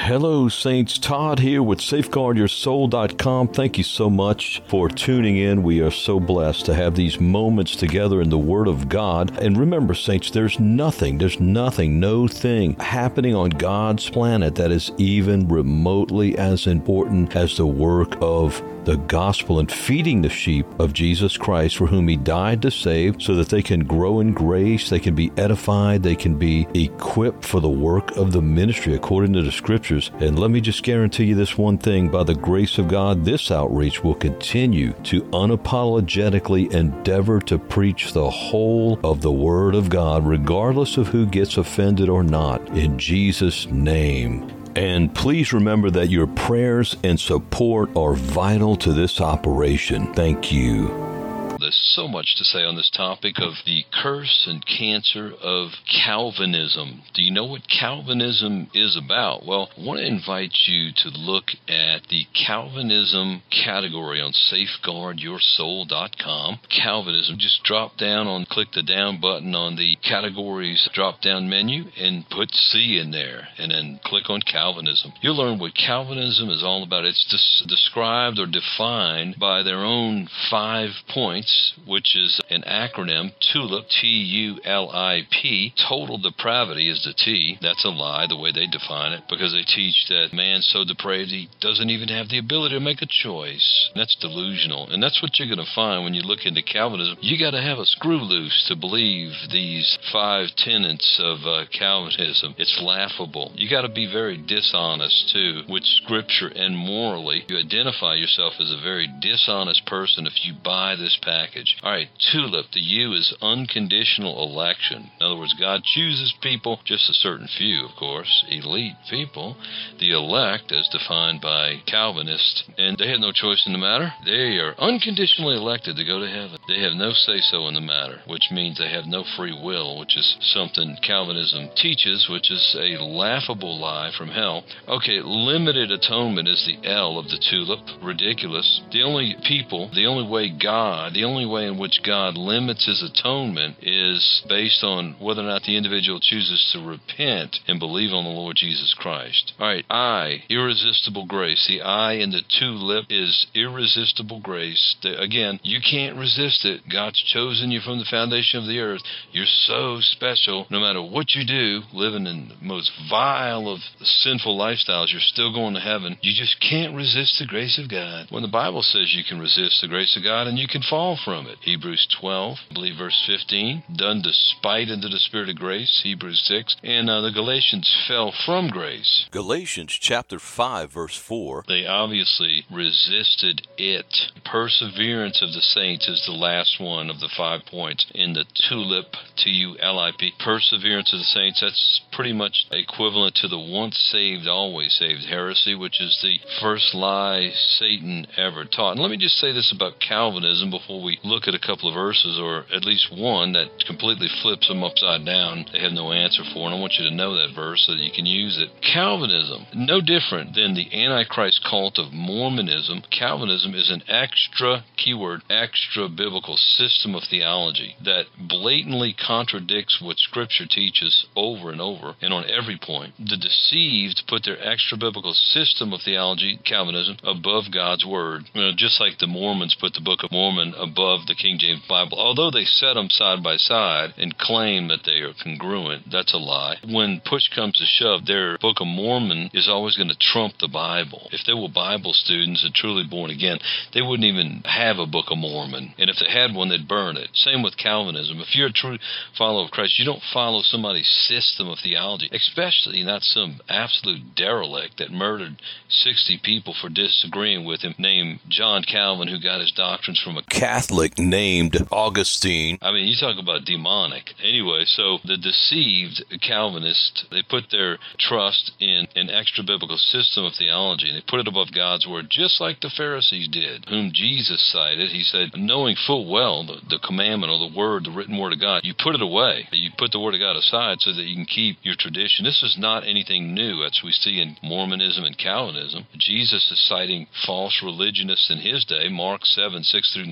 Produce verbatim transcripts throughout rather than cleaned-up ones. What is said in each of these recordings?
Hello, Saints. Todd here with Safeguard Your Soul dot com. Thank you so much for tuning in. We are so blessed to have these moments together in the Word of God. And remember, Saints, there's nothing, there's nothing, no thing happening on God's planet that is even remotely as important as the work of the gospel and feeding the sheep of Jesus Christ, for whom He died to save, so that they can grow in grace, they can be edified, they can be equipped for the work of the ministry according to the Scriptures. And let me just guarantee you this one thing: by the grace of God, this outreach will continue to unapologetically endeavor to preach the whole of the Word of God, regardless of who gets offended or not, in Jesus' name. And please remember that your prayers and support are vital to this operation. Thank you. There's so much to say on this topic of the curse and cancer of Calvinism. Do you know what Calvinism is about? Well, I want to invite you to look at the Calvinism category on Safeguard Your Soul dot com. Calvinism, just drop down on, click the down button on the categories drop-down menu and put C in there, and then click on Calvinism. You'll learn what Calvinism is all about. It's des- described or defined by their own five points, which is an acronym, TULIP, T U L I P. Total depravity is the T. That's a lie, the way they define it, because they teach that man's so depraved he doesn't even have the ability to make a choice. That's delusional, and that's what you're going to find when you look into Calvinism. You got to have a screw loose to believe these five tenets of uh, Calvinism. It's laughable. You got to be very dishonest, too, with Scripture and morally. You identify yourself as a very dishonest person if you buy this package. Package. All right, TULIP, the U is unconditional election. In other words, God chooses people, just a certain few, of course, elite people, the elect, as defined by Calvinists, and they have no choice in the matter. They are unconditionally elected to go to heaven. They have no say-so in the matter, which means they have no free will, which is something Calvinism teaches, which is a laughable lie from hell. Okay, limited atonement is the L of the TULIP. Ridiculous. The only people, the only way God, the only way in which God limits His atonement is based on whether or not the individual chooses to repent and believe on the Lord Jesus Christ. All right, I, irresistible grace. The I in the TULIP is irresistible grace. The, again, you can't resist it. God's chosen you from the foundation of the earth. You're so special. No matter what you do, living in the most vile of sinful lifestyles, you're still going to heaven. You just can't resist the grace of God. When the Bible says you can resist the grace of God and you can fall from it. Hebrews twelve, I believe verse fifteen, done despite into the Spirit of grace, Hebrews six, and uh, the Galatians fell from grace. Galatians chapter five, verse four. They obviously resisted it. Perseverance of the saints is the last one of the five points in the TULIP, T U L I P. Perseverance of the saints, that's pretty much equivalent to the once saved, always saved heresy, which is the first lie Satan ever taught. And let me just say this about Calvinism before we look at a couple of verses, or at least one that completely flips them upside down. They have no answer for, and I want you to know that verse so that you can use it. Calvinism, no different than the Antichrist cult of Mormonism. Calvinism is an extra, keyword, extra biblical system of theology that blatantly contradicts what Scripture teaches over and over and on every point. The deceived put their extra biblical system of theology, Calvinism, above God's Word. You know, just like the Mormons put the Book of Mormon above the King James Bible. Although they set them side by side and claim that they are congruent, that's a lie. When push comes to shove, their Book of Mormon is always going to trump the Bible. If they were Bible students and truly born again, they wouldn't even have a Book of Mormon. And if they had one, they'd burn it. Same with Calvinism. If you're a true follower of Christ, you don't follow somebody's system of theology, especially not some absolute derelict that murdered sixty people for disagreeing with him, named John Calvin, who got his doctrines from a Catholic named Augustine. I mean, you talk about demonic. Anyway, so the deceived Calvinists, they put their trust in an extra biblical system of theology, and they put it above God's Word, just like the Pharisees did, whom Jesus cited. He said, knowing full well the, the commandment or the Word, the written Word of God, you put it away. You put the Word of God aside so that you can keep your tradition. This is not anything new, as we see in Mormonism and Calvinism. Jesus is citing false religionists in his day, Mark seven, six through nine.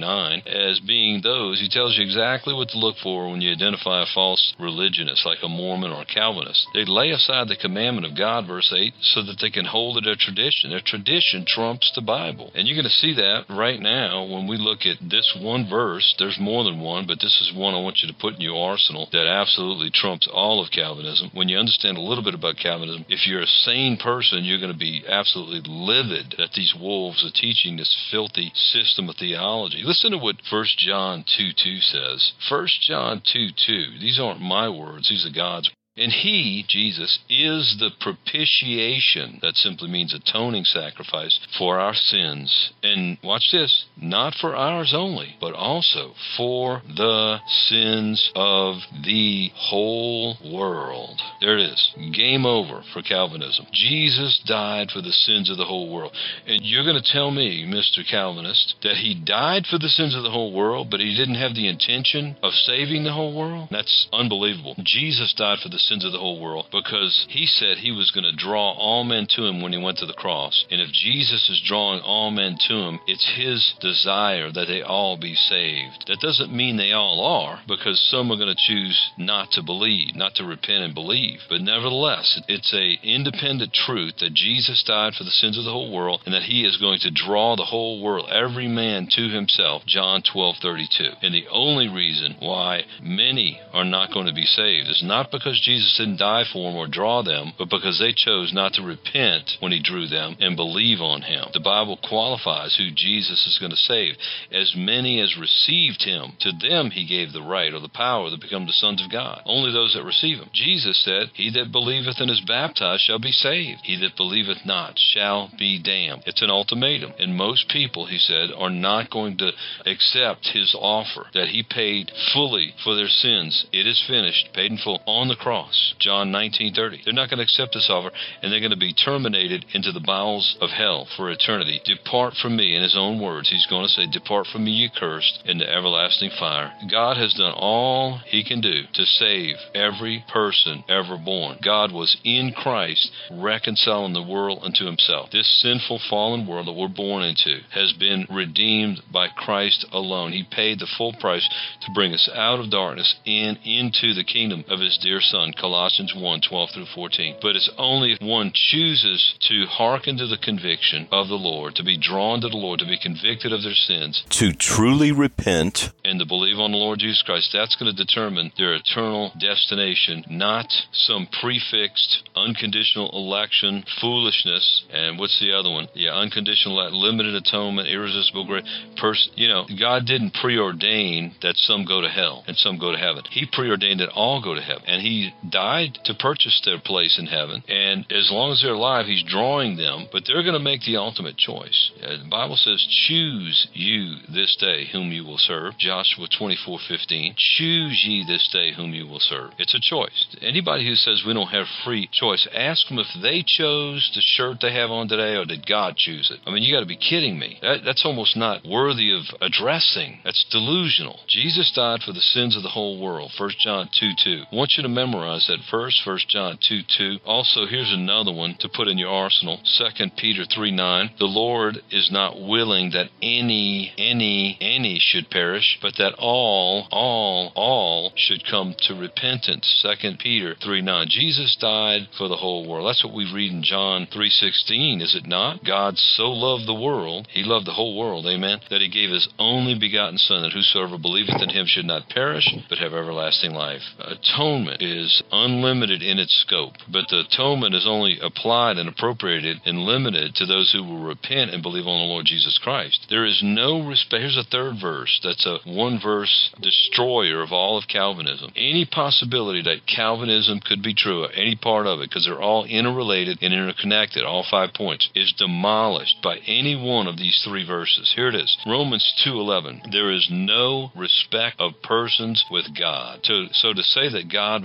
as being those. He tells you exactly what to look for when you identify a false religionist, like a Mormon or a Calvinist. They lay aside the commandment of God, verse eight, so that they can hold to their tradition. Their tradition trumps the Bible. And you're going to see that right now when we look at this one verse. There's more than one, but this is one I want you to put in your arsenal that absolutely trumps all of Calvinism. When you understand a little bit about Calvinism, if you're a sane person, you're going to be absolutely livid that these wolves are teaching this filthy system of theology. Listen to what First John two two says. First John two two. These aren't my words. These are God's. And he, Jesus, is the propitiation. That simply means atoning sacrifice for our sins. And watch this, not for ours only, but also for the sins of the whole world. There it is. Game over for Calvinism. Jesus died for the sins of the whole world. And you're going to tell me, Mister Calvinist, that he died for the sins of the whole world, but he didn't have the intention of saving the whole world? That's unbelievable. Jesus died for the sins of the whole world because he said he was going to draw all men to him when he went to the cross. And if Jesus is drawing all men to him, it's his desire that they all be saved. That doesn't mean they all are, because some are going to choose not to believe, not to repent and believe. But nevertheless, it's a independent truth that Jesus died for the sins of the whole world and that he is going to draw the whole world, every man to himself. John twelve thirty-two. And the only reason why many are not going to be saved is not because Jesus didn't die for them or draw them, but because they chose not to repent when he drew them and believe on him. The Bible qualifies who Jesus is going to save. As many as received him, to them he gave the right or the power to become the sons of God. Only those that receive him. Jesus said, he that believeth and is baptized shall be saved. He that believeth not shall be damned. It's an ultimatum. And most people, he said, are not going to accept his offer that he paid fully for their sins. It is finished, paid in full on the cross. John nineteen thirty. They're not going to accept this offer, and they're going to be terminated into the bowels of hell for eternity. Depart from me, in his own words. He's going to say, depart from me, ye cursed, into everlasting fire. God has done all he can do to save every person ever born. God was in Christ reconciling the world unto himself. This sinful, fallen world that we're born into has been redeemed by Christ alone. He paid the full price to bring us out of darkness and into the kingdom of his dear Son, Colossians one twelve through fourteen. But it's only if one chooses to hearken to the conviction of the Lord, to be drawn to the Lord, to be convicted of their sins, to truly repent, and to believe on the Lord Jesus Christ. That's going to determine their eternal destination, not some prefixed, unconditional election, foolishness, and what's the other one? Yeah, unconditional, limited atonement, irresistible grace. Pers- you know, God didn't preordain that some go to hell and some go to heaven. He preordained that all go to heaven, and he died to purchase their place in heaven. And as long as they're alive, he's drawing them, but they're going to make the ultimate choice. Uh, the Bible says, choose you this day whom you will serve. Joshua twenty-four fifteen. Choose ye this day whom you will serve. It's a choice. Anybody who says we don't have free choice, ask them if they chose the shirt they have on today, or did God choose it? I mean, you got to be kidding me. That, that's almost not worthy of addressing. That's delusional. Jesus died for the sins of the whole world. First John two two. I want you to memorize that verse, First John two two. Also, here's another one to put in your arsenal. Second Peter three nine. The Lord is not willing that any, any, any should perish, but that all, all, all should come to repentance. Second Peter three nine. Jesus died for the whole world. That's what we read in John three sixteen, is it not? God so loved the world, he loved the whole world, amen, that he gave his only begotten Son, that whosoever believeth in him should not perish, but have everlasting life. Atonement is unlimited in its scope, but the atonement is only applied and appropriated and limited to those who will repent and believe on the Lord Jesus Christ. There is no respect. Here's a third verse. That's a one-verse destroyer of all of Calvinism. Any possibility that Calvinism could be true, any part of it, because they're all interrelated and interconnected, all five points, is demolished by any one of these three verses. Here it is. Romans two eleven. There is no respect of persons with God. So, so to say that God before the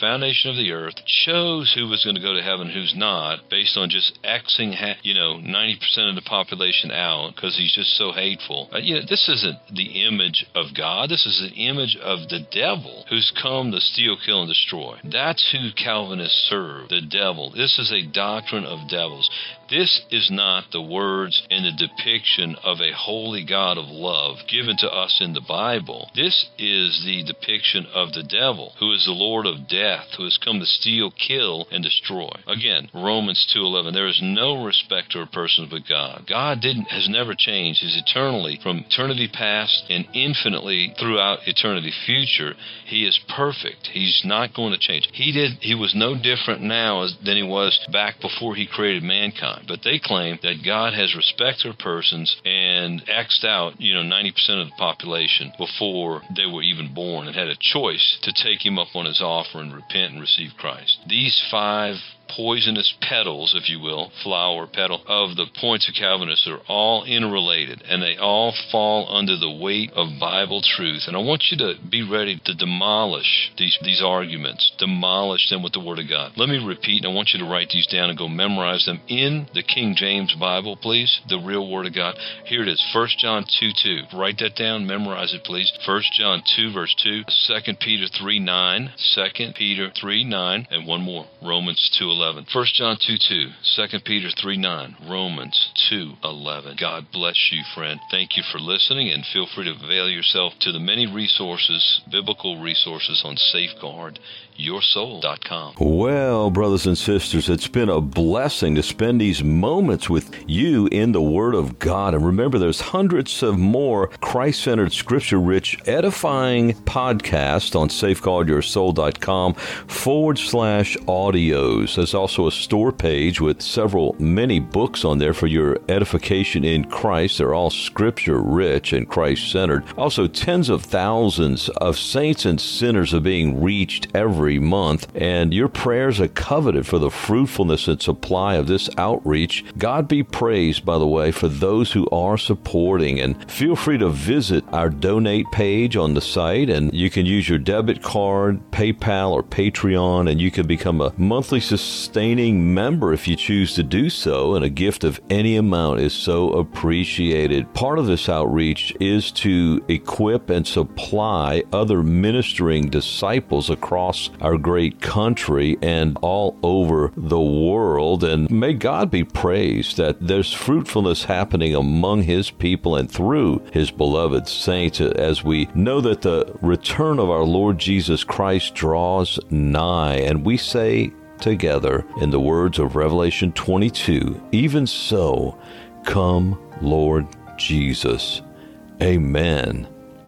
foundation of the earth, chose who was going to go to heaven, who's not, based on just Xing, you know, ninety percent of the population out because he's just so hateful. Uh, you know, this isn't the image of God. This is the image of the devil who's come to steal, kill, and destroy. That's who Calvinists serve, the devil. This is a doctrine of devils. This is not the words and the depiction of a holy God of love given to us in the Bible. This is the depiction of the devil, who is the Lord of death, who has come to steal, kill, and destroy. Again, Romans two eleven, there is no respecter of persons but God. God didn't has never changed. He's eternally, from eternity past and infinitely throughout eternity future. He is perfect. He's not going to change. He did. He was no different now as, than he was back before he created mankind. But they claim that God has respect for persons and X'd out, you know, ninety percent of the population before they were even born and had a choice to take him up on his offer and repent and receive Christ. These five poisonous petals, if you will, flower petal, of the points of Calvinists are all interrelated, and they all fall under the weight of Bible truth. And I want you to be ready to demolish these, these arguments, demolish them with the Word of God. Let me repeat, and I want you to write these down and go memorize them in the King James Bible, please, the real Word of God. Here it is, First John two two. Write that down, memorize it, please. First John two, verse two, Second Peter three nine, Second Peter three nine, and one more, Romans two eleven. First John two two, Second Peter three nine, Romans two eleven. God bless you, friend. Thank you for listening, and feel free to avail yourself to the many resources, biblical resources on safeguard your soul dot com. Well, brothers and sisters, it's been a blessing to spend these moments with you in the Word of God. And remember, there's hundreds of more Christ-centered, scripture-rich, edifying podcasts on safeguard your soul dot com forward slash audios. There's also a store page with several, many books on there for your edification in Christ. They're all scripture-rich and Christ-centered. Also, tens of thousands of saints and sinners are being reached every month, and your prayers are coveted for the fruitfulness and supply of this outreach. God be praised, by the way, for those who are supporting, and feel free to visit our donate page on the site, and you can use your debit card, PayPal, or Patreon, and you can become a monthly sustaining member if you choose to do so, and a gift of any amount is so appreciated. Part of this outreach is to equip and supply other ministering disciples across our great country and all over the world. And may God be praised that there's fruitfulness happening among His people and through His beloved saints, as we know that the return of our Lord Jesus Christ draws nigh. And we say together, in the words of Revelation twenty-two, even so, come, Lord Jesus. Amen.